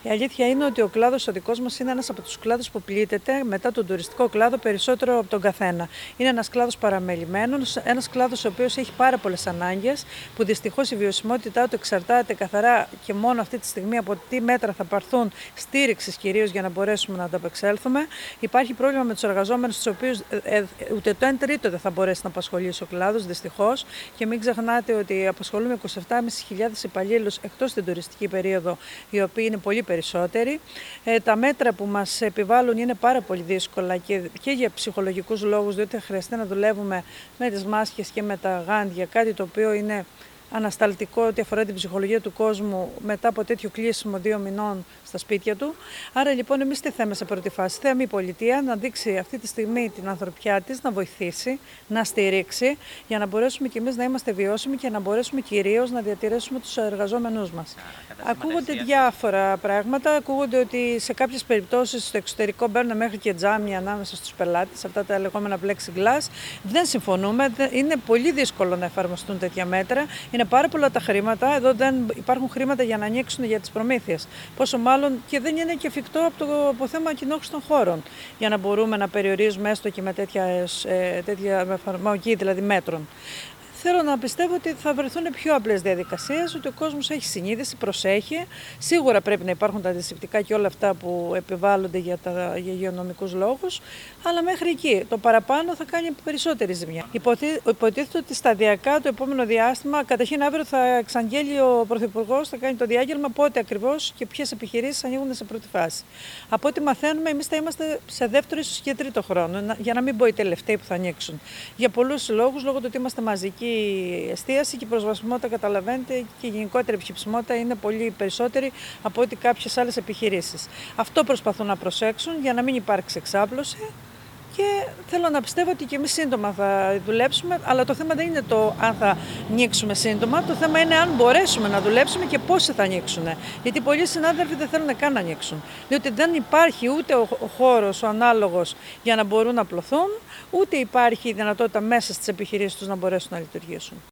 Η αλήθεια είναι ότι ο κλάδος ο δικός μας είναι ένας από τους κλάδους που πλήττεται μετά τον τουριστικό κλάδο περισσότερο από τον καθένα. Είναι ένας κλάδος παραμελημένος, ένας κλάδος ο οποίος έχει πάρα πολλές ανάγκες, που δυστυχώς η βιωσιμότητά του εξαρτάται καθαρά και μόνο αυτή τη στιγμή από τι μέτρα θα πάρθουν στήριξης κυρίως για να μπορέσουμε να ανταπεξέλθουμε. Υπάρχει πρόβλημα με τους εργαζόμενους, τους οποίους ούτε το 1/3 δεν θα μπορέσει να απασχολήσει ο κλάδος, δυστυχώς. Και μην ξεχνάτε ότι απασχολούμε 27.500 υπαλλήλους εκτός την τουριστική περίοδο, οι οποίοι είναι πολύ περισσότεροι. Τα μέτρα που μας επιβάλλουν είναι πάρα πολύ δύσκολα και για ψυχολογικούς λόγους, διότι θα χρειαστεί να δουλεύουμε με τις μάσκες και με τα γάντια, κάτι το οποίο είναι ανασταλτικό ό,τι αφορά την ψυχολογία του κόσμου μετά από τέτοιο κλείσιμο 2 μηνών στα σπίτια του. Άρα λοιπόν εμείς τι θέμε σε πρώτη φάση? Θέμε η πολιτεία να δείξει αυτή τη στιγμή την ανθρωπιά της, να βοηθήσει, να στηρίξει, για να μπορέσουμε κι εμείς να είμαστε βιώσιμοι και να μπορέσουμε κυρίως να διατηρήσουμε τους εργαζόμενούς μας. Ακούγονται διάφορα πράγματα. Ακούγονται ότι σε κάποιες περιπτώσεις στο εξωτερικό μπαίνουν μέχρι και τζάμια ανάμεσα στους πελάτες, αυτά τα λεγόμενα plexiglass. Δεν συμφωνούμε. Είναι πολύ δύσκολο να εφαρμοστούν τέτοια μέτρα. Είναι πάρα πολλά τα χρήματα. Εδώ δεν υπάρχουν χρήματα για να ανοίξουν για τις προμήθειες. Πόσο μάλλον και δεν είναι και εφικτό από θέμα κοινόχρηστων χώρων για να μπορούμε να περιορίζουμε έστω και με τέτοια εφαρμογή δηλαδή μέτρων. Θέλω να πιστεύω ότι θα βρεθούν πιο απλές διαδικασίες, ότι ο κόσμος έχει συνείδηση, προσέχει. Σίγουρα πρέπει να υπάρχουν τα αντισηπτικά και όλα αυτά που επιβάλλονται για υγειονομικούς λόγους, αλλά μέχρι εκεί. Το παραπάνω θα κάνει περισσότερη ζημιά. Υποτίθεται ότι σταδιακά το επόμενο διάστημα, καταρχήν αύριο θα εξαγγέλει ο Πρωθυπουργός, θα κάνει το διάγγελμα πότε ακριβώς και ποιες επιχειρήσεις ανοίγουν σε πρώτη φάση. Από ό,τι μαθαίνουμε, εμείς θα είμαστε σε δεύτερο, ίσως και τρίτο χρόνο, για να μην πω οι τελευταίοι που θα ανοίξουν. Για πολλούς λόγους, λόγω του ότι είμαστε μαζικοί. Η εστίαση και η προσβασιμότητα, καταλαβαίνετε, και η γενικότερη επιχειρησιμότητα είναι πολύ περισσότερη από ό,τι κάποιες άλλες επιχειρήσεις. Αυτό προσπαθούν να προσέξουν για να μην υπάρξει εξάπλωση και θέλω να πιστεύω ότι και εμείς σύντομα θα δουλέψουμε, αλλά το θέμα δεν είναι το αν θα ανοίξουμε σύντομα, το θέμα είναι αν μπορέσουμε να δουλέψουμε και πόσοι θα ανοίξουν. Γιατί πολλοί συνάδελφοι δεν θέλουν καν να ανοίξουν. Διότι δεν υπάρχει ούτε ο χώρος ο ανάλογος για να μπορούν να απλωθούν, ούτε υπάρχει η δυνατότητα μέσα στις επιχειρήσεις τους να μπορέσουν να λειτουργήσουν.